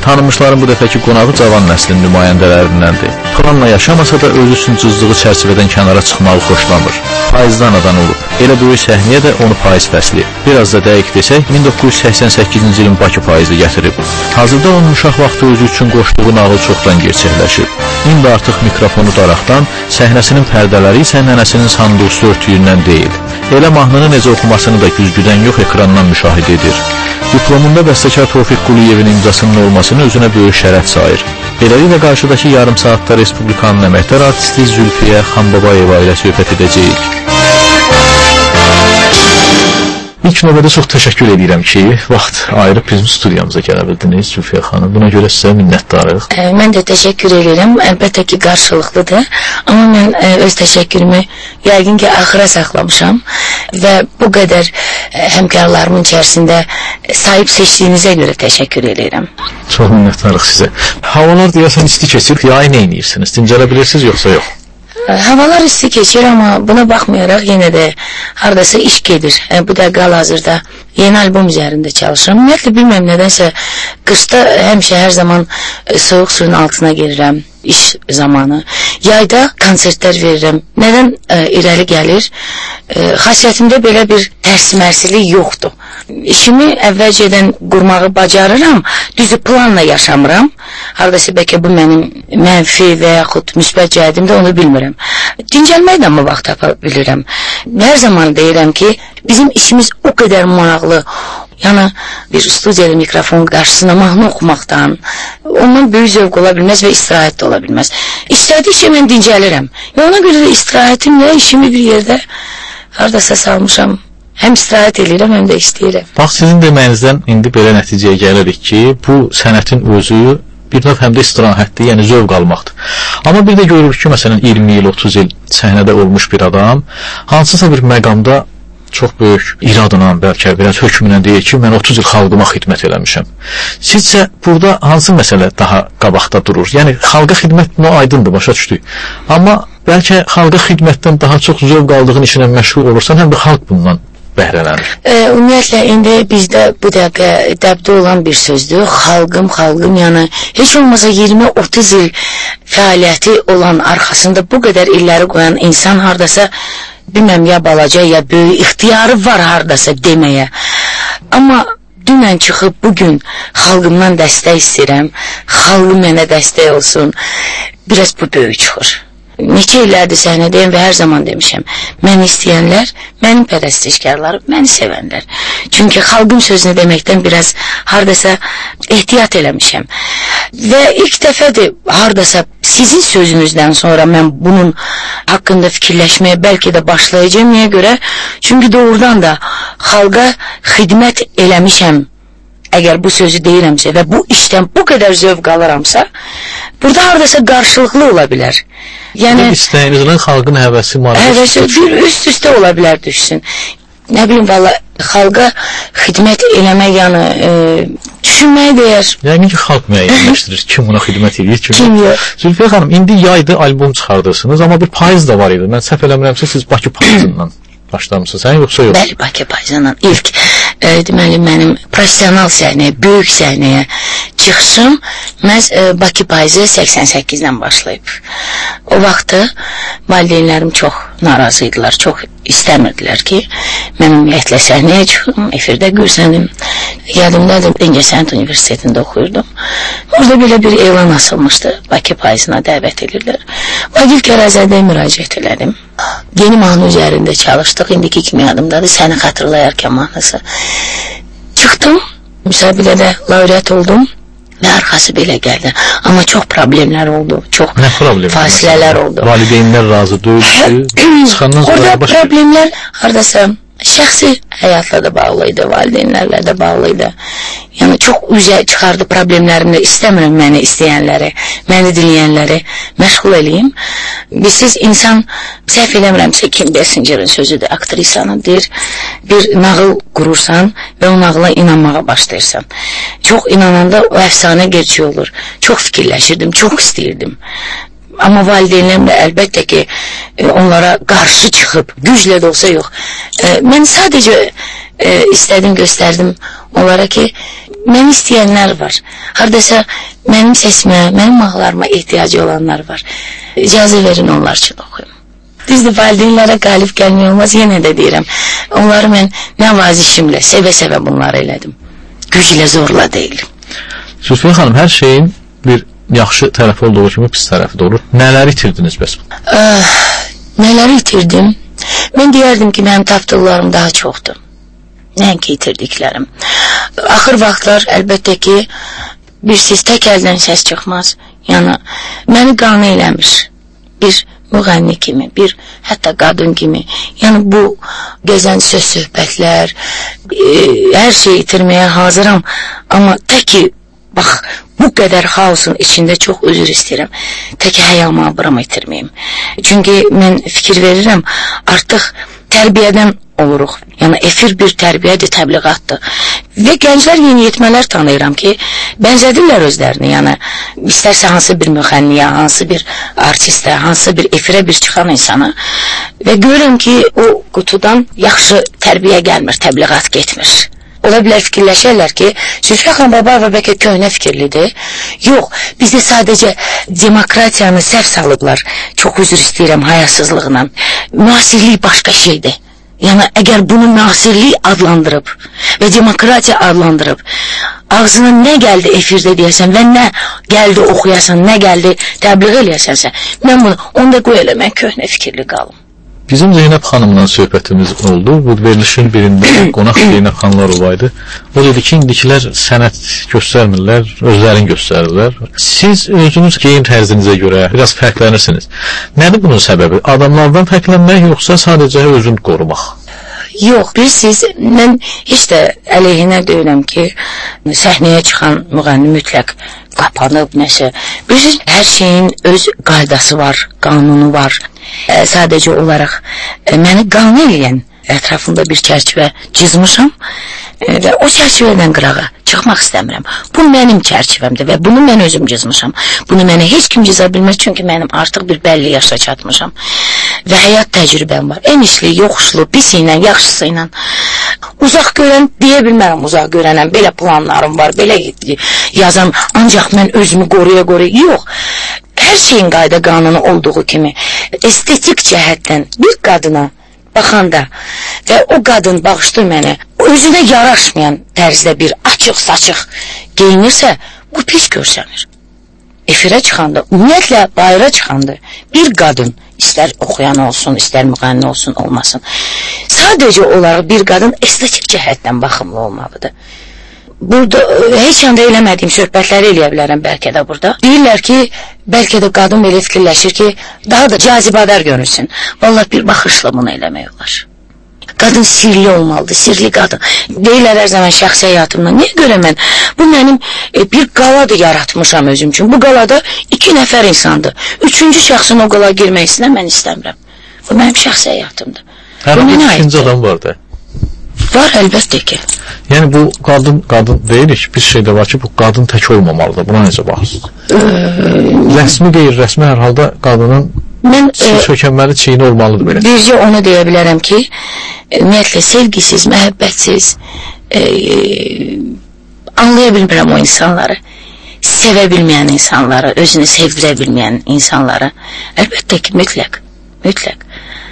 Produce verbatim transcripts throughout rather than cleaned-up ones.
Tanınmışların bu dəfəki qonağı cavan nəslin nümayəndələrindəndir. Planla yaşamasa da öz üçün cızdığı çərçivədən kənara çıxmağı xoşlamır. Paizdə anadan olub. Elə böyük səhnəyə də onu paiz fəsli. Biraz da dəqiq desək, min doqquz yüz səksən səkkizinci ilin Bakı paizi gətirib. Hazırda onun uşaq vaxtı özü üçün qoşduğu nağıl çoxdan gerçəkləşib. İndi artıq mikrofonu daraqdan, səhnəsinin pərdələri isə nənəsinin sandığısı örtüyündən deyil. Elə mahnını necə oxumasını da güzgüdən yox, ekrandan müşahidə edir. Diplomunda bəstəkar Tofiq Quliyevin imzasının olmasını özünə böyük şərəf sayır. Beləliklə qarşıdakı yarım saatda Respublikanın əməkdar artisti Zülfiyə Xanbabayeva ilə söhbət edəcəyik. İlk növbədə çox təşəkkür edirəm ki, vaxt ayırıb bizim studiyamıza gələ bildiniz Zülfiyə xanım. Buna görə sizə minnətdarıq. E, mən də təşəkkür edirəm. Əlbəttə ki, qarşılıqlıdır. Amma mən e, öz təşəkkürümü yəqin ki, axıra saxlamışam və bu qədər e, həmkarlarımın içərisində e, sahib seçdiyinizə görə təşəkkür edirəm. Çox minnətdarıq sizə. Havalar deyəsən isti keçir, yayı nə edirsiniz? Dincələ bilirsiniz yoxsa yox? Havalar isti keçir, amma buna baxmayaraq yenə də haradasa iş gedir. E, bu da hal-hazırda yeni albom üzərində çalışıram. Ümumiyyətlə bilməm nədənsə qışda həmişə hər zaman e, soyuq suyun altına girirəm iş zamanı. Yayda konsertlər verirəm. Nədən e, irəli gəlir? E, xasiyyətimdə belə bir tərs-mərsilik yoxdur. İşimi əvvəlcədən qurmağı bacarıram, düzü planla yaşamıram. Haradasa bəlkə bu mənim mənfi və yaxud müsbət cəhətimdə onu bilmirəm. Dincəlməkdən mi vaxt tapa bilirəm? Hər zaman deyirəm ki, bizim işimiz o qədər maraqlı. Yəni bir studiyada mikrofon qarşısında mahnı oxumaqdan ondan böyük zövq ola bilməz və istirahət də ola bilməz. İstədikcə mən dincəlirəm. Və ona görə də istirahətimlə işimi bir yerdə haradasa salmışam. Həm istirahət edirəm, həm də istəyirəm. Bax, sizin deməyinizdən indi belə nəticəyə gəlirik ki, bu sənətin özü bir növ həm də istirahətdir, yəni zövq almaqdır. Amma bir də görürük ki, məsələn, iyirmi il, otuz il səhnədə olmuş bir adam hansısa bir məqamda çox böyük iradla, bəlkə biraz hökmünə deyir ki, mən otuz il xalqıma xidmət eləmişəm. Sizcə, burada hansı məsələ daha qabaqda durur? Yəni, xalqa xidmət nə aydındır, başa düşdük. Amma bəlkə xalqa xidmətdən daha çox zövq aldığın işinə məşğul olursan, həm də xalq bundan bəhrələnir. E, ümumiyyətlə, indi bizdə bu dəqiqə dəbdə olan bir sözdür. Xalqım, xalqım, yəni heç olmasa iyirmi otuz il fəaliyyəti olan arxasında bu qədər illəri qoyan insan hardasa bilməm, ya balaca, ya böyük ixtiyarı var hardasa deməyə. Amma dünən çıxıb bugün xalqımdan dəstək istəyirəm, xalqım mənə dəstək olsun, biraz bu böyük çıxır. Neçə illərdir səhnədəyim və hər zaman demişəm, məni istəyənlər, mənim pərəstişkarlarım, məni sevənlər. Çünki xalqım sözünü deməkdən biraz hardasa ehtiyat eləmişəm. Və ilk dəfədir hardasa sizin sözünüzdən sonra mən bunun haqqında fikirləşməyə bəlkə də başlayacağım. Niyə görə? Çünki doğrudan da xalqa xidmət eləmişəm. Əgər bu sözü deyirəmsə və bu işdən bu qədər zövq alıramsa, burada hardasa qarşılıqlı ola bilər. Yəni, istəyinizlə xalqın həvəsi, həvəsi bir üst-üstə ola bilər düşsün. Nə bileyim, valla, xalqa xidmət eləmək, yəni, e, düşünməyə deyər. Yəni ki, xalq müəyyənləşdirir, kim ona xidmət edir, kim, kim yox. Zülfiyə xanım, indi yaydı albom çıxardırsınız, amma bir payız da var idi. Mən səhv eləmirəmsə, siz Bakı payızından başlamışsınız, sən yoxsa yox? Bəli, Bakı payızından ilk, e, deməli, mənim profesional səhnəyə, böyük səhnəyə çıxışım məhz e, Bakı payızı səksən səkkizdən başlayıb. O vaxtı valideynlərim çox narazı idilər, çox istəmirdilər ki, mən ümumiyyətlə səhnəyə çıxım, efirdə görsənim. Yadımdadır, İncəsənət Universitetində oxuyurdum. Orada belə bir elan asılmışdı, Bakı payızına dəvət edirlər. Vagif Kərazədə müraciət elədim. Yeni mahnı üzərində çalışdıq, indiki kimi yadımdadır, səni xatırlayarkən mahnısı. Çıxdım, müsabiqədə laureat oldum və arxası belə gəldi. Amma çox problemlər oldu, çox fasilələr oldu. Valideynlər razı deyildi, çıxandan sonra orada başqa... problemlər haradasa şəxsi həyatla da bağlıydı, valideynlərlə də bağlıydı. Yəni, çox üzə çıxardı problemlərimdə, istəmirəm məni istəyənləri, məni dinləyənləri məşğul eləyim. Siz insan, səhv eləmirəmsə, Kim Bessingerin sözüdür, aktrisanın deyir, bir nağıl qurursan və o nağıla inanmağa başlayırsan. Çox inananda o əfsanə gerçək olur. Çox fikirləşirdim, çox istəyirdim. Amma valideynlərimlə əlbəttə ki, onlara qarşı çıxıb, güclə də olsa yox. Mən sadəcə istədim, göstərdim onlara ki, məni istəyənlər var. Hardasa mənim səsimə, mənim mahnılarıma ehtiyacı olanlar var. İcazə verin onlar üçün oxuyum. Düzdür, valideynlərə qalib gəlmək olmaz, yenə də deyirəm. Onları mən nəvazişimlə, sevə-sevə bunları elədim. Güclə, zorla deyil. Zülfiyə xanım, hər şeyin bir yaxşı tərəfi olduğu kimi pis tərəfi də olur. Nələri itirdiniz bəs? Ah, nələri itirdim? Mən deyərdim ki, mənim tapdıqlarım daha çoxdur. Nəinki itirdiklərim. Axır vaxtlar əlbəttə ki, bir siz tək əldən səs çıxmaz. Yəni, məni qane eləmir. Bir müğənni kimi, bir hətta qadın kimi. Yəni, bu gözən söz söhbətlər, e, hər şeyi itirməyə hazıram. Amma tək ki, bax, bu qədər xaosun içində çox özür istəyirəm. Tək həyamı abıram itirməyim. Çünki mən fikir verirəm, artıq tərbiyədən oluruq. Yəni, efir bir tərbiyədir, təbliğatdır. Və gənclər, yeniyetmələr tanıyıram ki, bənzədirlər özlərini. Yəni, istərsə hansı bir müğənniyə, hansı bir artistə, hansı bir efirə bir çıxan insana. Və görürəm ki, o qutudan yaxşı tərbiyə gəlmir, təbliğat getmir. Ola bilər fikirləşərlər ki, Zülfiyə xanım Babayeva bəlkə köhnə fikirlidir. Yox, bizdə sadəcə demokratiyanı səhv salıblar. Çox üzr istəyirəm hayasızlığına. Müasirlik başqa şeydir. Yəni, əgər bunu müasirlik adlandırıb və demokratiya adlandırıb, ağzına nə gəldi efirdə deyəsən və nə gəldi oxuyasan, nə gəldi təbliğ eləyəsənsə, mən bunu, onda qoy elə, mən köhnə fikirli qalım. Bizim Zeynəb xanımla söhbətimiz oldu. Bu verilişin birində qonaq Zeynəb xanımlar olaydı. O dedi ki, indikilər sənət göstərmirlər, özlərini göstərirlər. Siz özünüz geyim tərzinizə görə biraz fərqlənirsiniz. Nədir bunun səbəbi? Adamlardan fərqlənmək, yoxsa sadəcə özünü qorumaq? Yox, bilirsiniz, mən heç də əleyhinə deyirəm ki, səhnəyə çıxan müğənni mütləq qapanıb, nəsə. Bilirsiniz, hər şeyin öz qaydası var, qanunu var. E, sadəcə olaraq e, məni qane eləyən ətrafında bir çərçivə cizmişəm e, və o çərçivədən qırağa çıxmaq istəmirəm. Bu mənim çərçivəmdir və bunu mən özüm cizmişəm. Bunu mənə heç kim ciza bilməz, çünki mənim artıq bir bəlli yaşa çatmışam və həyat təcrübəm var. Enişli, yoxuşlu, pisi ilə, yaxşısı ilə. Uzaq görən deyə bilmərəm, uzaq görənəm, belə planlarım var, belə yazam, ancaq mən özümü qoruya-qoruya, yox. Hər şeyin qayda qanunu olduğu kimi estetik cəhətdən bir qadına baxanda və o qadın bağışdır mənə, özünə yaraşmayan tərzdə bir açıq-saçıq geyinirsə, bu pis görsənir. Efirə çıxanda, ümumiyyətlə bayıra çıxanda bir qadın, istər oxuyan olsun, istər müğənni olsun, olmasın, sadəcə olaraq bir qadın estetik cəhətdən baxımlı olmalıdır. Burada heç anda eləmədiyim söhbətləri eləyə bilərəm bəlkə də burada. Deyirlər ki, bəlkə də qadın belə fikirləşir ki, daha da cazibadar görünsün. Vallahi bir baxışla bunu eləmək olar. Qadın sirli olmalıdır, sirli qadın. Deyirlər hər zaman şəxsi həyatımdan. Niyə görə mən? Bu mənim e, bir qaladır yaratmışam özüm üçün. Bu qalada iki nəfər insandır. Üçüncü şəxsin o qala girmək istəyən mən istəmirəm. Bu mənim şəxsi həyatımdır. Hər bir ikinci adam var da. Var, əlbəttə ki. Yəni bu qadın, qadın deyirik, bir şey də var ki, bu qadın tək olmamalıdır. Buna necə baxırsınız? Rəsmi deyil, rəsmi hər halda qadının mən, sökənməli çiyini olmalıdır belə. Bircə onu deyə bilərəm ki, ümumiyyətlə sevgisiz, məhəbbətsiz, e, anlaya bilmirəm o insanları, sevə bilməyən insanları, özünü sevdirə bilməyən insanları. Əlbəttə ki, mütləq, mütləq.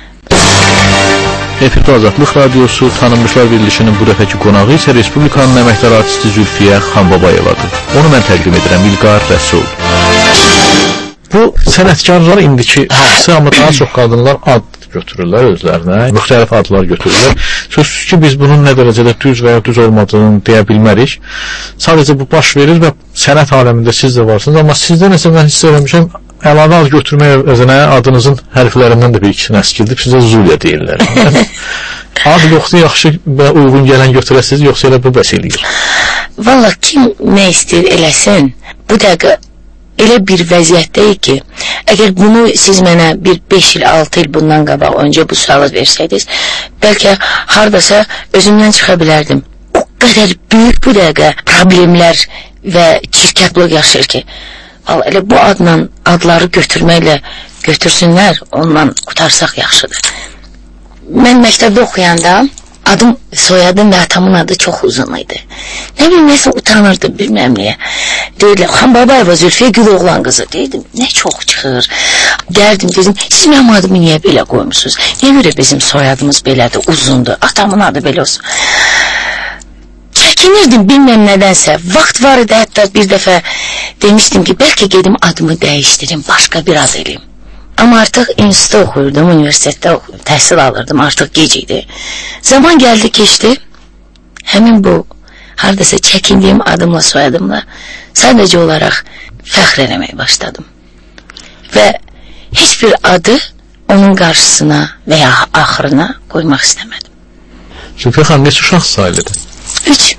Efirdə Azadlıq Radiosu Tanınmışlar verilişinin bu dəfəki qonağı isə Respublikanın əməkdar artisti Zülfiyə Xanbabayevadır. Onu mən təqdim edirəm, İlqar Rəsul. Bu sənətkarlar indiki hamısı, amma daha çox qadınlar ad götürürlər özlərinə, müxtəlif adlar götürürlər. Sözsüz ki, biz bunun nə dərəcədə düz və ya düz olmadığını deyə bilmərik. Sadəcə bu baş verir və sənət aləmində siz də varsınız, amma sizdə nəsə mən hiss eləmişəm, əlavə ad götürmək özünə adınızın hərflərindən də bir ikisini əskildib, sizə Zuliya deyirlər. Ad yoxdur, yaxşı və uyğun gələn götürəsiniz, yoxsa elə bu bəs eləyir? Valla kim nə istəyir eləsin, bu dəqiqə elə bir vəziyyətdəyik ki, əgər bunu siz mənə bir beş il, altı il bundan qabaq öncə bu sualı versəydiniz, bəlkə haradasa özümdən çıxa bilərdim. O qədər böyük bu dəqiqə problemlər və çirkəblıq yaşayır ki, elə bu adla, adları götürməklə götürsünlər, ondan qutarsaq yaxşıdır. Mən məktəbdə oxuyanda adım, soyadım və atamın adı çox uzun idi. Nə bileyim, nəsə utanırdım, bilməm niyə. Deyirlər, Xan Babayeva Zülfiyə Güloğlan qızı. Deyirdim, nə çox çıxır. Gəldim, dedim, siz mənim adımı niyə belə qoymuşsunuz? Niyə görə bizim soyadımız belədir, uzundur, atamın adı belə olsun. Çəkinirdim, bilməm nədənsə. Vaxt var idi, hətta bir dəfə demişdim ki, bəlkə gedim adımı dəyişdirim, başqa bir ad eləyim. Amma artıq institutda oxuyurdum, universitetdə oxuyurdum, təhsil alırdım, artıq gec idi. Zaman gəldi, keçdi. Həmin bu, haradasa çəkindiyim adımla, soyadımla sadəcə olaraq fəxr eləməyə başladım. Və heç bir adı onun qarşısına və ya axırına qoymaq istəmədim. Zülfiyə xanım, neçə uşaq sayıldı? Üç.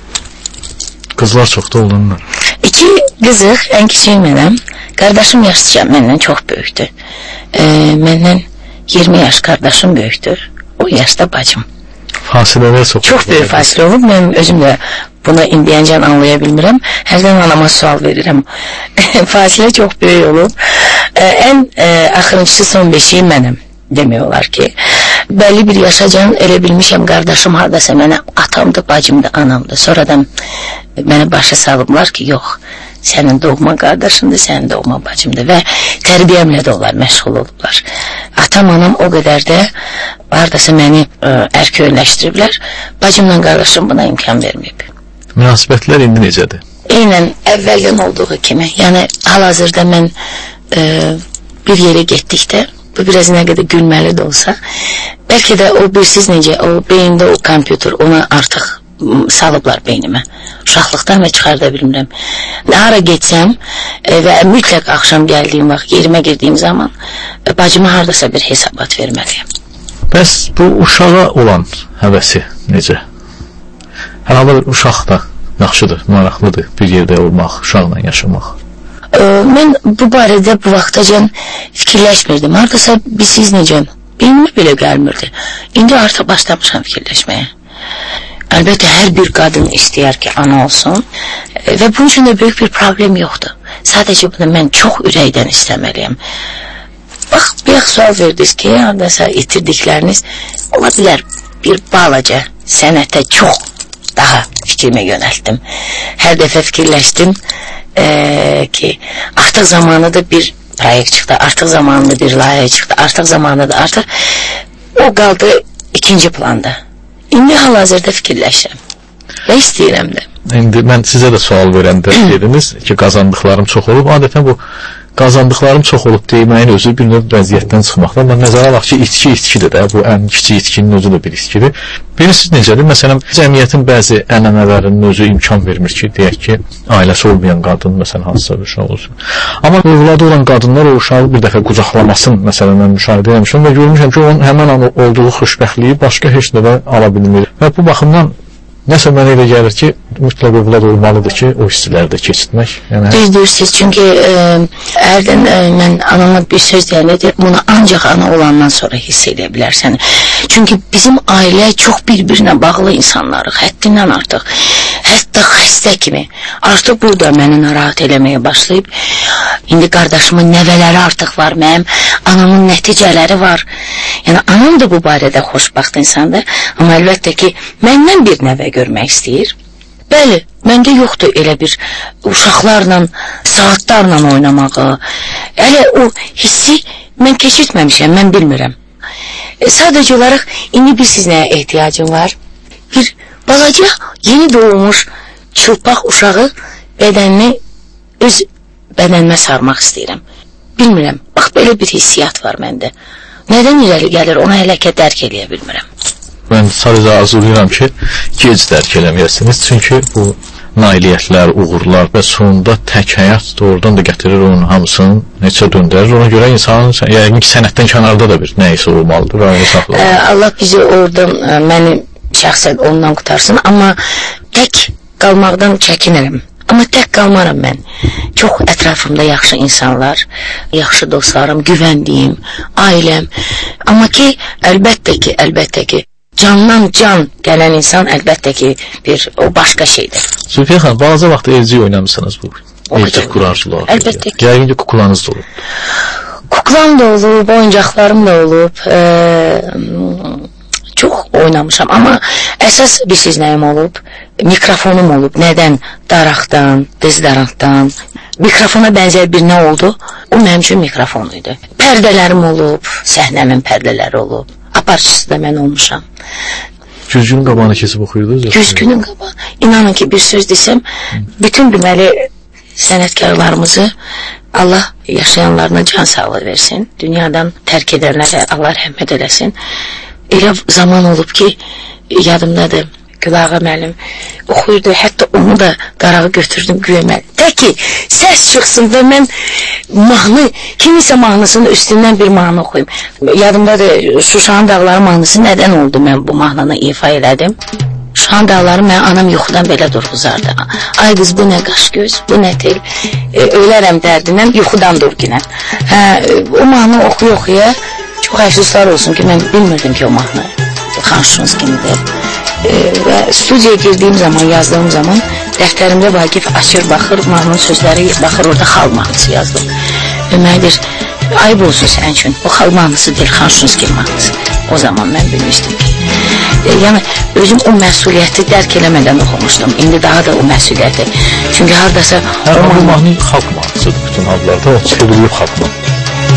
Qızlar çoxda olunlar. İki qızıq, ən kiçik mənəm. Qardaşım yaşlıca məndən çox böyükdür. E, məndən iyirmi yaş qardaşım böyükdür. O yaşda bacım. Fasilələr çox. Çox böyük fasilə olub. Mən özüm də bunu indiyəncən anlaya bilmirəm. Hərdən anama sual verirəm. Fasilə çox böyük olub. E, ən e, axırıncısı son beşiyi mənəm. Demək olar ki, bəlli bir yaşacan elə bilmişəm, qardaşım haradasa mənə atamdır, bacımdır, anamdır. Sonradan mənə başa salıblar ki, yox, sənin doğma qardaşındır, sənin doğma bacımdır və tərbiyəmlə də onlar məşğul olublar. Atam, anam o qədər də haradasa məni ə, ərköyləşdiriblər, bacımla qardaşım buna imkan verməyib. Münasibətlər indi necədir? Eynən əvvəldən olduğu kimi, yəni hal-hazırda mən ə, bir yerə getdikdə, bu biraz nə qədər gülməli də olsa, bəlkə də o birsiz necə, o beyində o kompüter, ona artıq salıblar beynimə. Uşaqlıqdan və çıxarda bilmirəm. Hara getsəm e, və mütləq axşam gəldiyim vaxt, yerimə girdiyim zaman e, bacıma haradasa bir hesabat verməliyəm. Bəs bu uşağa olan həvəsi necə? Hər halda uşaq da yaxşıdır, maraqlıdır bir yerdə olmaq, uşaqla yaşamaq. Mən bu barədə bu vaxtacan fikirləşmirdim. Haradasa siz necə? Beynimə belə gəlmirdi. İndi artıq başlamışam fikirləşməyə. Əlbəttə, hər bir qadın istəyər ki, ana olsun və bunun üçün də böyük bir problem yoxdur. Sadəcə bunu mən çox ürəkdən istəməliyəm. Bax, bir sual verdiniz ki, haradasa itirdikləriniz ola bilər, bir balaca sənətə çox daha fikrimi yönəltdim. Hər dəfə fikirləşdim Ee, ki artıq zamanında bir proyekt çıxdı, artıq zamanında bir layihə çıxdı, artıq zamanında artıq o qaldı ikinci planda. İndi hal-hazırda fikirləşirəm və istəyirəm də. İndi mən sizə də sual verəndə dediniz ki, qazandıqlarım çox olub. Adətən bu qazandıqlarım çox olub deməyin özü bir növ vəziyyətdən çıxmaqda. Amma nəzərə alaq ki, itki itkidir də. Bu ən kiçik itkinin özü də bir itkidir. Bilirsiniz necədir? Məsələn, cəmiyyətin bəzi ənənələrinin özü imkan vermir ki, deyək ki, ailəsi olmayan qadın, məsələn, hansısa bir uşaq olsun. Amma övladı olan qadınlar o uşağı bir dəfə qucaqlamasın, məsələn, mən müşahidə etmişəm və görmüşəm ki, onun həmən an olduğu xoşbəxtliyi başqa heç nədə ala bilmir. Və bu baxımdan nəsə mənə elə gəlir ki, mütləq övlad olmalıdır ki, o hissləri də keçirtmək. Yəni, düz deyirsiniz, çünki e, ərdən e, mən anama bir söz deyəndə deyir, bunu ancaq ana olandan sonra hiss edə bilərsən. Çünki bizim ailə çox bir-birinə bağlı insanlarıq, həddindən artıq. Hətta xəstə kimi. Artıq burada məni narahat eləməyə başlayıb. İndi qardaşımın nəvələri artıq var, mənim anamın nəticələri var. Yəni, anam da bu barədə xoşbaxt insandır. Amma əlbəttə ki, məndən bir nəvə görmək istəyir. Bəli, məndə yoxdur elə bir uşaqlarla, saatlarla oynamağı. Elə o hissi mən keçirtməmişəm, mən bilmirəm. E, sadəcə olaraq, indi bir siz nəyə ehtiyacım var? Bir balaca, yeni doğmuş, çılpaq uşağı bədənini öz bədənimə sarmaq istəyirəm. Bilmirəm, bax, belə bir hissiyat var məndə. Nədən irəli gəlir, ona hələ ki dərk eləyə bilmirəm. Mən sadəcə arzulayıram ki, gec dərk eləməyəsiniz. Çünki bu nailiyyətlər, uğurlar və sonunda tək həyat doğrudan da gətirir onun hamısını neçə döndərir. Ona görə insanın, yəni ki, sənətdən kənarda da bir nəysə olmalıdır. Ə, Allah bizi oradan, ə, məni şəxsən ondan qutarsın, amma tək qalmaqdan çəkinirəm. Amma tək qalmaram mən. Çox ətrafımda yaxşı insanlar, yaxşı dostlarım, güvəndiyim, ailəm. Amma ki, əlbəttə ki, əlbəttə ki, candan can gələn insan əlbəttə ki, bir o başqa şeydir. Zülfiyə xanım, balaca vaxt evcik oynamışsınız bu. Evcik qurarcılar. Əlbəttə ki. Yəqin ki, kuklanız da olub. Kuklam da olub, oyuncaqlarım da olub. Ee, çox çox oynamışam, amma əsas bilirsiniz nəyim olub? Mikrofonum olub. Nədən? Daraqdan, dezodorantdan. Mikrofona bənzər bir nə oldu? O mənim üçün mikrofon idi. Pərdələrim olub, səhnəmin pərdələri olub. Aparıcısı da mən olmuşam. Güzgünün qabağını kesib oxuyurdunuz? Güzgünün qabağını. İnanın ki, bir söz desəm, bütün deməli sənətkarlarımızı Allah yaşayanlarına can sağlığı versin. Dünyadan tərk edənlərə Allah rəhmət eləsin. Elə zaman olub ki, yadımdadır. Gülağa müəllim oxuyurdu, hətta onu da qarağı götürdüm güya. Tək ki, səs çıxsın və mən mahnı, kimisə mahnısının üstündən bir mahnı oxuyum. Yadımdadır, Şuşanın Dağları mahnısı nədən oldu mən bu mahnını ifa elədim? Şuşanın Dağları mən anam yuxudan belə durğuzardı. Ay qız, bu nə qaş göz, bu nə tel, e, ölərəm dərdindən, yuxudan durginən. Hə, o mahnı oxuya-oxuya, çox əfsuslar olsun ki, mən bilmirdim ki, o mahnı Xanşunuz kimidir. E, və studiyaya girdiyim zaman, yazdığım zaman dəftərimdə Vaqif açır, baxır, mahnının sözləri baxır, orada xal mahnısı yazdım. Və mənə deyir, ayıb olsun sənin üçün, o xal mahnısı deyil, Xanşunski mahnısı. O zaman mən bilmişdim ki, e, yəni özüm o məsuliyyəti dərk eləmədən oxumuşdum. İndi daha da o məsuliyyəti. Çünki haradasa... Hə, o mahnı, mahnı xalq mahnısıdır bütün adlarda, o çevrilib xalq mahnısı.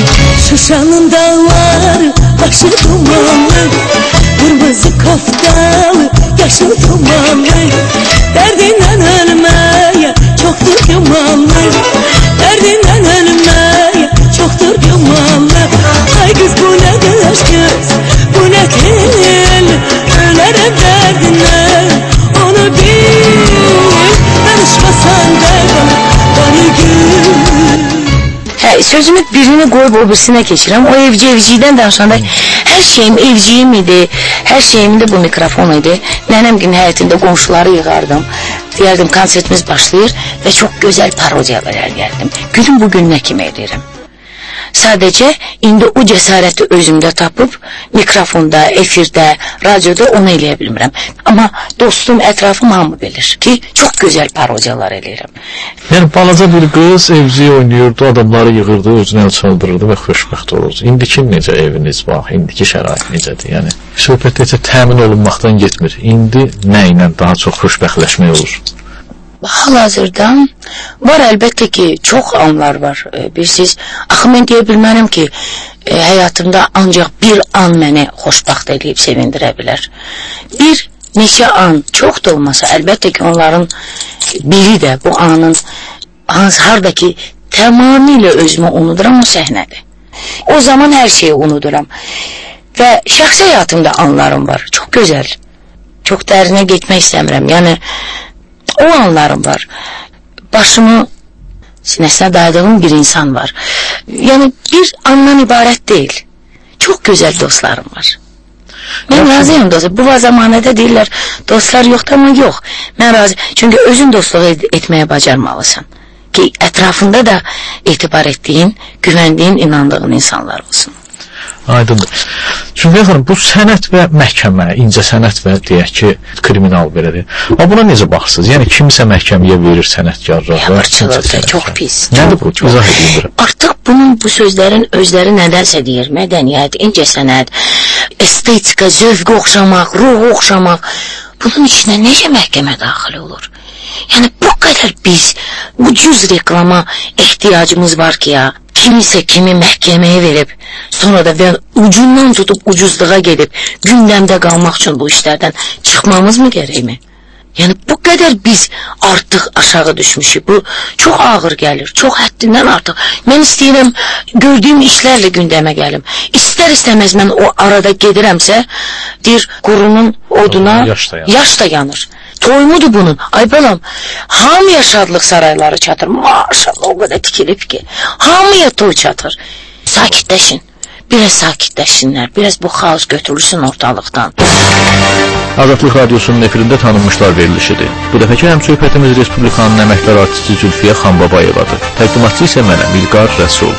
Şuşanın dağları, başı dumanlı, kırmızı kaftalı, yaşıl dumanlı. Derdinden ölmeye çoktur yumanlı, derdinden ölmeye çoktur yumanlı. Ay kız, bu ne kız kız, bu ne tel, ölerim derdinden, onu bil. Danışmasan da bana gül. Hə, sözümü birini qoyub o birisinə keçirəm. O evci evcidən danışanda hər şeyim evciyim idi, hər şeyim də bu mikrofon idi. Nənəm gün həyətində qonşuları yığardım. Deyərdim, konsertimiz başlayır və çox gözəl parodiyalar eləyərdim. Gülüm bu gün nə kimi eləyirəm. Sadəcə indi o cəsarəti özümdə tapıb mikrofonda, efirdə, radioda onu eləyə bilmirəm. Amma dostum, ətrafım hamı bilir ki, çox gözəl parodiyalar eləyirəm. Yəni balaca bir qız evciyi oynayırdı, adamları yığırdı, özünə el çaldırırdı və xoşbəxt olurdu. İndiki necə eviniz var, indiki şərait necədir? Yəni söhbət necə təmin olunmaqdan getmir. İndi nə ilə daha çox xoşbəxtləşmək olur? Hal-hazırdan var, əlbəttə ki, çox anlar var. E, bilirsiniz, axı mən deyə bilmərəm ki, e, həyatımda ancaq bir an məni xoşbəxt edib sevindirə bilər. Bir neçə an, çox da olmasa, əlbəttə ki, onların biri də bu anın hansı, harada ki, tamamilə özümü unuduram, o səhnədir. O zaman hər şeyi unuduram. Və şəxsi həyatımda anlarım var, çox gözəl. Çox dərinə getmək istəmirəm, yəni o anlarım var. Başımı sinəsinə dayadığım bir insan var. Yəni bir andan ibarət deyil. Çox gözəl dostlarım var. Mən razıyım dostlar. Bu zamanədə deyirlər, dostlar yoxdur, amma yox. Mən razı. Çünki özün dostluq ed etməyə bacarmalısan. Ki ətrafında da etibar etdiyin, güvəndiyin, inandığın insanlar olsun. Aydındır. Çünki xanım, bu sənət və məhkəmə, incə sənət və deyək ki, kriminal belədir. Amma buna necə baxırsınız? Yəni kimsə məhkəməyə verir sənətkarlar. Yaxşılıqdır, çox pis. Nədir bu? İzah edin. Artıq bunun, bu sözlərin özləri nədənsə deyir. Mədəniyyət, incə sənət, estetika, zövq oxşamaq, ruh oxşamaq. Bunun içinə necə məhkəmə daxil olur? Yəni bu qədər biz ucuz reklama ehtiyacımız var ki ya. Kimisə kimi məhkəməyə verib, sonra da və ucundan tutub ucuzluğa gedib, gündəmdə qalmaq üçün bu işlərdən çıxmamız mı gərəkmi? Yəni bu qədər biz artıq aşağı düşmüşük. Bu çox ağır gəlir, çox həddindən artıq. Mən istəyirəm gördüyüm işlərlə gündəmə gəlim. İstər istəməz mən o arada gedirəmsə, deyir qurunun oduna yaş da yanır. Yaş da yanır. Toymudur bunun. Ay balam, hamıya şadlıq sarayları çatır. Maşallah o qədər tikilib ki. Hamıya toy çatır. Sakitləşin. Biraz sakitləşsinlər. Biraz bu xaos götürülsün ortalıqdan. Azadlıq Radiosunun efirində tanınmışlar verilişidir. Bu dəfəki həmsöhbətimiz Respublikanın əməkdar artisti Zülfiyə Xanbabayevadır. Təqdimatçı isə mənəm, İlqar Rəsul.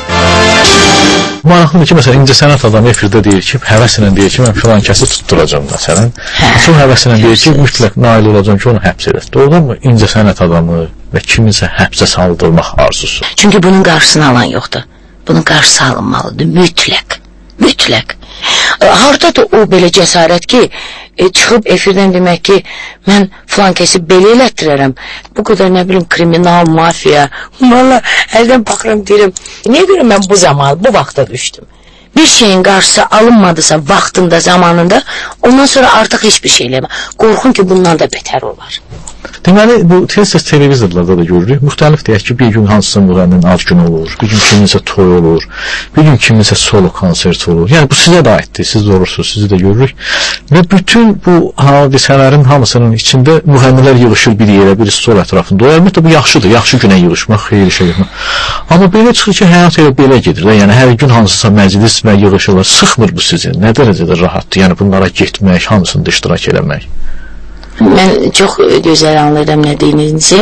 Maraqlıdır ki, məsələn, incə sənət adamı efirdə deyir ki, həvəslə deyir ki, mən filan kəsi tutturacam, məsələn. Çox həvəslə deyir ki, mütləq nail olacam ki, onu həbs edək. Doğrudanmı incə sənət adamı və kiminsə həbsə saldırmaq arzusu? Çünki bunun qarşısını alan yoxdur. Bunun qarşısı alınmalıdır, mütləq, mütləq. Hardadır o belə cəsarət ki, e, çıxıb efirdən demək ki, mən filan kəsi belə elətdirərəm. Bu qədər nə bilim kriminal, mafiya. Valla əldən baxıram deyirəm, niyə görə mən bu zaman, bu vaxta düşdüm? Bir şeyin qarşısı alınmadısa vaxtında, zamanında, ondan sonra artıq heç bir şey eləmə. Qorxun ki, bundan da betər olar. Deməli, bu tez-tez televizorlarda da görürük. Müxtəlif deyək ki, bir gün hansısa müğənninin ad günü olur, bir gün kiminsə toy olur, bir gün kiminsə solo konsert olur. Yəni, bu sizə də aiddir, siz də olursunuz, sizi də görürük. Və bütün bu hadisələrin hamısının içində müğənnilər yığışır bir yerə, bir stol ətrafında. O, əlbəttə, bu yaxşıdır, yaxşı günə yığışmaq, xeyir işə yığışmaq. Amma belə çıxır ki, həyat elə belə gedir. Yəni, hər gün hansısa məclis və yığışırlar. Sıxmır bu sizi, nə dərəcədə rahatdır? Yəni, bunlara getmək, hamısında iştirak eləmək. Mən çox gözəl anladım nə deyinizi.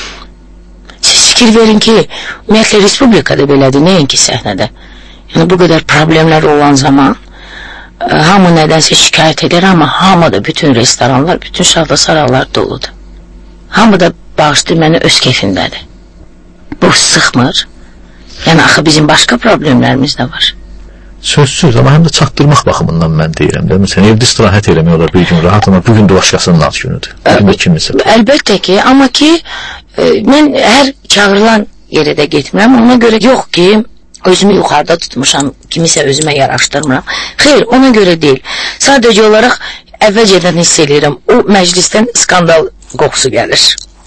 Siz fikir verin ki, ümumiyyətlə Respublikada belədir, nəinki səhnədə. Yəni bu qədər problemlər olan zaman hamı nədənsə şikayət edir, amma hamı da bütün restoranlar, bütün şahda-saraylar doludur. Hamı da bağışlayır məni öz keyfindədir. Bu sıxmır. Yəni axı bizim başqa problemlərimiz də var. Sözsüz, amma həm də çatdırmaq baxımından mən deyirəm də. Məsələn, evdə istirahət eləmək olar bir gün rahat, amma bugün də başqasının ad günüdür. Bugün də kiminsə. Əlbəttə ki, amma ki, e, mən hər çağırılan yerə də getmirəm. Ona görə yox ki, özümü yuxarıda tutmuşam, kimisə özümə yaraşdırmıram. Xeyr, ona görə deyil. Sadəcə olaraq əvvəlcədən hiss edirəm, o məclisdən skandal qoxusu gəlir.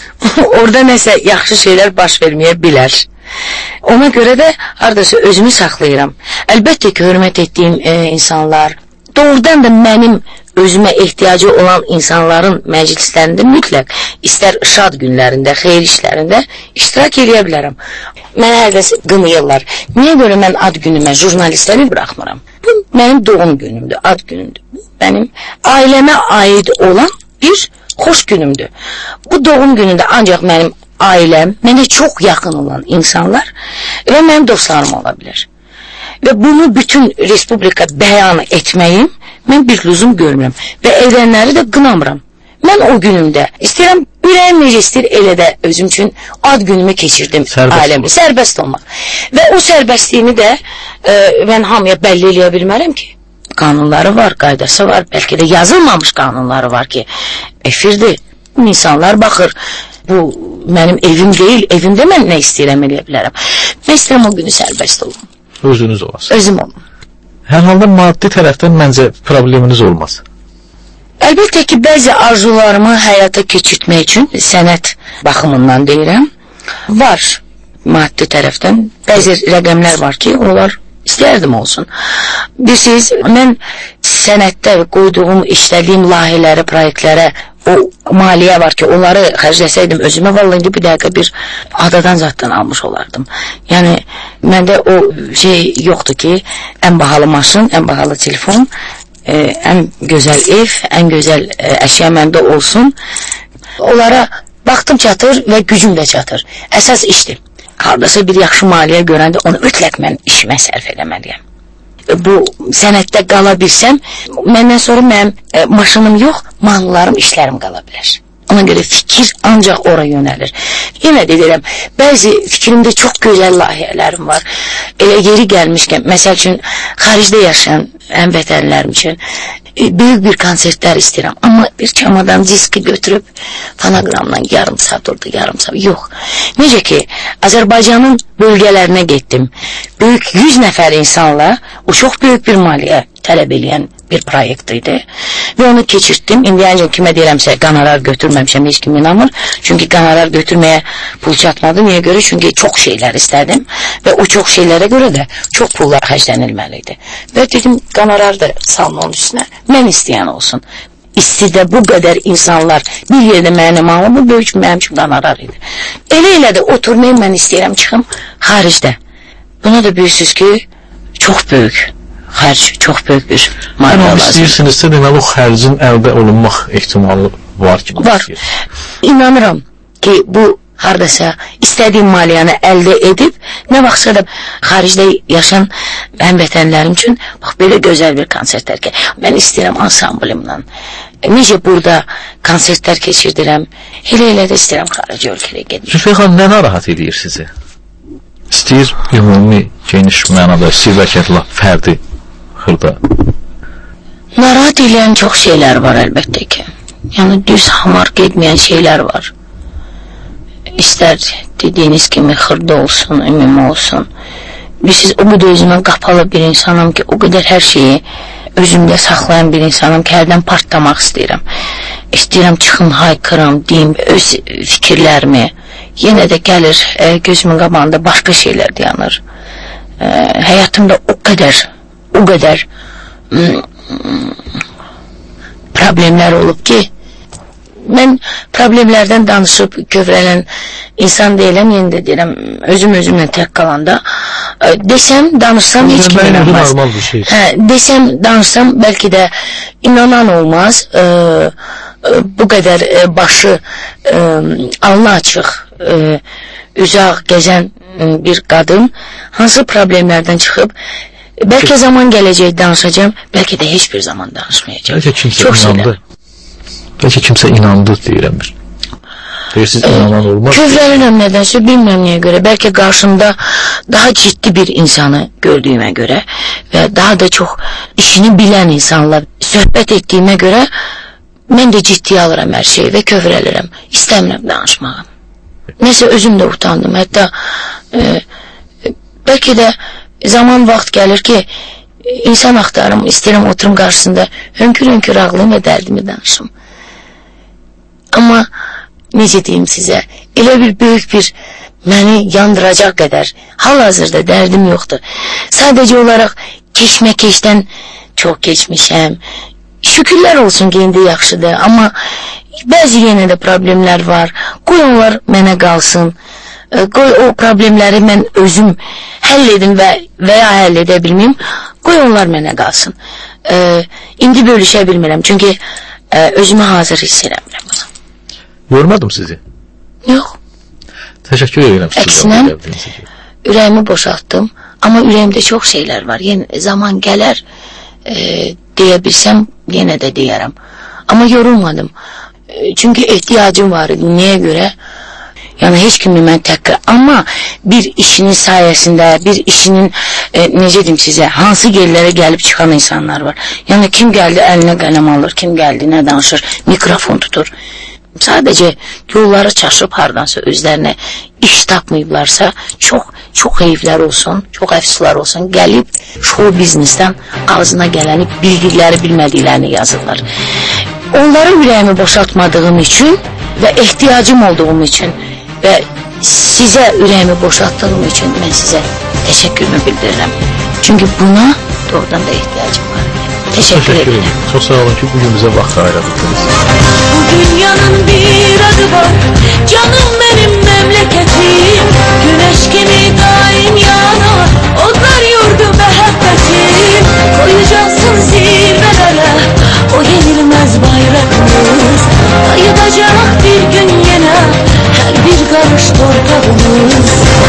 Orada nəsə yaxşı şeylər baş verməyə bilər. Ona görə də haradasa özümü saxlayıram. Əlbəttə ki, hörmət etdiyim e, insanlar, doğrudan da mənim özümə ehtiyacı olan insanların məclislərində mütləq, istər şad günlərində, xeyir işlərində iştirak edə bilərəm. Mənə hərdəsə qınıyırlar. Niyə görə mən ad günümə jurnalistləri buraxmıram? Bu mənim doğum günümdür, ad günümdür. Bu mənim ailəmə aid olan bir xoş günümdür. Bu doğum günündə ancaq mənim ailəm, mənə çox yaxın olan insanlar və mənim dostlarım ola bilər. Və bunu bütün Respublika bəyan etməyim, mən bir lüzum görmürəm və edənləri də qınamıram. Mən o günümdə istəyirəm, ürəyim necə istəyir, elə də özüm üçün ad günümü keçirdim ailəmdə, sərbəst olmaq. Və o sərbəstliyini də e, mən hamıya bəlli eləyə bilmərəm ki. Qanunları var, qaydası var, bəlkə də yazılmamış qanunları var ki, efirdir, insanlar baxır, bu mənim evim deyil, evimdə mən nə istəyirəm eləyə bilərəm. Mən istəyirəm o günü sərbəst olun. Özünüz olasın. Özüm olun. Hər halda maddi tərəfdən məncə probleminiz olmaz. Əlbəttə ki, bəzi arzularımı həyata keçirtmək üçün sənət baxımından deyirəm, var maddi tərəfdən. Bəzi rəqəmlər var ki, onlar istəyərdim olsun. Bilirsiniz, mən sənətdə qoyduğum, işlədiyim layihələri, proyektlərə o maliyyə var ki, onları xərcləsəydim özümə, vallahi indi bir dəqiqə bir adadan zatdan almış olardım. Yəni, məndə o şey yoxdur ki, ən bahalı maşın, ən bahalı telefon, e, ən gözəl ev, ən gözəl e, əşya məndə olsun. Onlara vaxtım çatır və gücüm də çatır. Əsas işdir. Hardasa bir yaxşı maliyyə görəndə onu mütləq mən işimə sərf eləməliyəm. Bu sənətdə qala bilsəm, məndən sonra mənim e, maşınım yox, mallarım, işlərim qala bilər. Ona görə fikir ancaq ora yönəlir. Yenə deyirəm, bəzi fikrimdə çox gözəl layihələrim var. Elə yeri gəlmişkən, məsəl üçün, xaricdə yaşayan həmvətənlərim üçün böyük bir konsertlər istəyirəm. Amma bir çamadan diski götürüb fonogramdan yarım saat orada, yarım saat. Yox. Necə ki, Azərbaycanın bölgələrinə getdim. Böyük yüz nəfər insanla, o çox böyük bir maliyyə tələb eləyən bir proyekt idi. Və onu keçirtdim. İndi ancaq kimə deyirəmsə, qanarar götürməmişəm, heç kim inanmır. Çünki qanarar götürməyə pul çatmadı. Niyə görə? Çünki çox şeylər istədim. Və o çox şeylərə görə də çox pullar xərclənilməli idi. Və dedim, qanarar da salın onun üstünə. Mən istəyən olsun. İstidə bu qədər insanlar bir yerdə mənim alım, bu böyük mənim üçün qanarar idi. Elə elə də o turneyi mən istəyirəm çıxım xaricdə. Buna da bilirsiniz ki, çox böyük xərc, çox böyük bir maliyyə lazım. İstəyirsinizsə, deməli, o xərcin əldə olunmaq ehtimalı var ki. Var. İnanıram ki, bu haradasa istədiyim maliyyəni əldə edib, nə vaxtsa da xaricdə yaşayan həmvətənlərim üçün bax, belə gözəl bir konsertlər ki, mən istəyirəm ansamblimlə. Necə burada konsertlər keçirdirəm, elə elə də istəyirəm xarici ölkəyə gedim. Zülfiyə xanım, nə narahat edir sizi? İstəyir ümumi, geniş mənada, istəyir bəlkə fərdi xırda Narahat edən çox şeylər var əlbəttə ki. Yəni düz hamarq etməyən şeylər var. İstər dediyiniz kimi xırda olsun, ümumi olsun. Siz o qədər özümə qapalı bir insanım ki, o qədər hər şeyi özümdə saxlayan bir insanım ki, hərdən partlamaq istəyirəm. İstəyirəm çıxım, haykıram, deyim öz fikirlərimi. Yenə də gəlir e, gözümün qabağında başqa şeylər dayanır. E, həyatımda o qədər, o qədər problemlər olub ki, mən problemlərdən danışıb kövrələn insan deyiləm, yenə də deyirəm, özüm özümlə tək qalanda desəm, danışsam heç kim inanmaz. Hə, desəm, danışsam bəlkə də inanan olmaz. E, e, bu qədər e, başı e, alnı açıq, e, üzaq gəzən bir qadın hansı problemlərdən çıxıb, bəlkə zaman gələcək danışacağım, bəlkə də heç bir zaman danışmayacağım. Bəlkə kimsə inandı. Bəlkə kimsə inandı deyirəm bir. Deyirsiniz, inanan olmaz. Kövrəlirəm nədənsə, bilmirəm niyə görə. Bəlkə qarşımda daha ciddi bir insanı gördüyümə görə və daha da çox işini bilən insanla söhbət etdiyimə görə mən də ciddiyə alıram hər şeyi və kövrəlirəm. İstəmirəm danışmağı. Nəsə özüm də utandım. Hətta e, bəlkə də zaman vaxt gəlir ki, insan axtarım, istəyirəm oturum qarşısında hönkür-hönkür ağlayım və dərdimi danışım. Amma necə deyim sizə, elə bir böyük bir məni yandıracaq qədər hal-hazırda dərdim yoxdur. Sadəcə olaraq keşməkeşdən çox keçmişəm. Şükürlər olsun ki, indi yaxşıdır, amma bəzi yenə də problemlər var. Qoy onlar mənə qalsın. Qoy o problemləri mən özüm həll edim və, və ya həll edə bilməyim. Qoy onlar mənə qalsın. E, indi bölüşə bilmirəm, çünki e, özümü hazır hiss eləmirəm. Yormadım sizi? Yox. Təşəkkür edirəm. Əksinə, ürəyimi boşaltdım, amma ürəyimdə çox şeylər var. Yenə zaman gələr, e, deyə bilsəm, yenə də deyərəm. Amma yorulmadım. E, çünki ehtiyacım var idi. Niyə görə? Yəni heç kimi mən təkrar, amma bir işinin sayəsində, bir işinin e, necə deyim sizə, hansı yerlərə gəlib çıxan insanlar var. Yəni kim gəldi əlinə qələm alır, kim gəldi nə danışır, mikrofon tutur. Sadəcə yolları çaşıb hardansa özlərinə iş tapmayıblarsa, çox çox heyflər olsun, çox əfsuslar olsun, gəlib show biznesdən ağzına gələni bildikləri, bilmədiklərini yazırlar. Onları ürəyimi boşaltmadığım üçün və ehtiyacım olduğum üçün və sizə ürəyimi boşaltdığım üçün mən sizə təşəkkürümü bildirirəm. Çünki buna doğrudan da ehtiyacım var. Teşekkür ederim. Çok sağ olun ki bugün bize vakit ayırdınız. Bu dünyanın bir adı var, canım benim memleketim. Güneş gibi daim yanar, onlar yurdu muhabbetim. Koyacaksın zirvelere o yenilmez bayrağımız. Ayıdacak bir gün yine her bir karış torpağımız.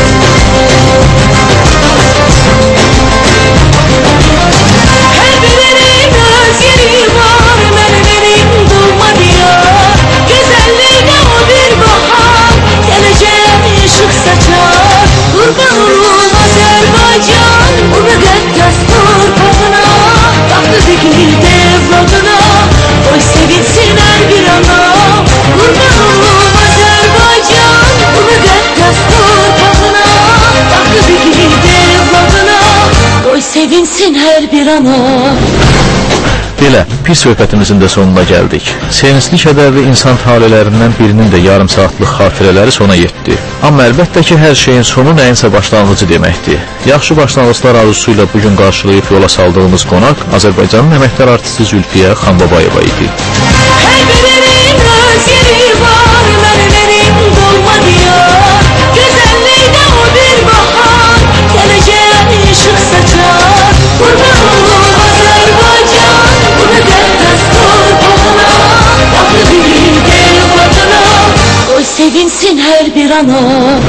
Her birinin öz yeri var, benim durma diyar. Güzelliğine o bir bahar, geleceğe ışık saçar. Kurban olun Azerbaycan, bu müqəddəs torpağına. Taxtı dikildi evladına, oy sevinsin her bir ana. Kurban olun Azerbaycan, bu müqəddəs torpağına. Taxtı dikildi evladına, oy sevinsin her bir ana. Belə, bir söhbətimizin də sonuna gəldik. Sevincli kədərli insan talelərindən birinin də yarım saatlıq xatirələri sona yetdi. Amma əlbəttə ki, hər şeyin sonu nəyinsə başlanğıcı deməkdir. Yaxşı başlanğıclar arzusuyla bugün qarşılayıb yola saldığımız qonaq Azərbaycanın əməkdar artisti Zülfiyə Xanbabayeva idi. Hər birinin öz yeri var, mənim dolma diyar. Gözəllikdə o bir bahar, gələcəyə ışıq saçar. Qurban olun Azərbaycan, bu müqəddəs torpağına. Taxtı dikildi evladına, oy sevinsin hər bir ana.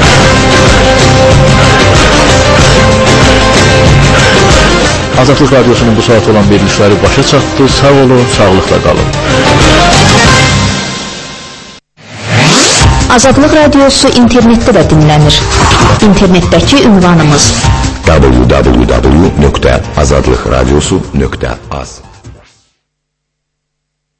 Azadlıq Radyosunun bu saat olan verilişləri başa çatdı. Sağ olun, sağlıqla qalın. Azadlıq Radyosu internetdə də dinlənir. İnternetdəki ünvanımız w w w nöqtə azadlıqradyosu nöqtə az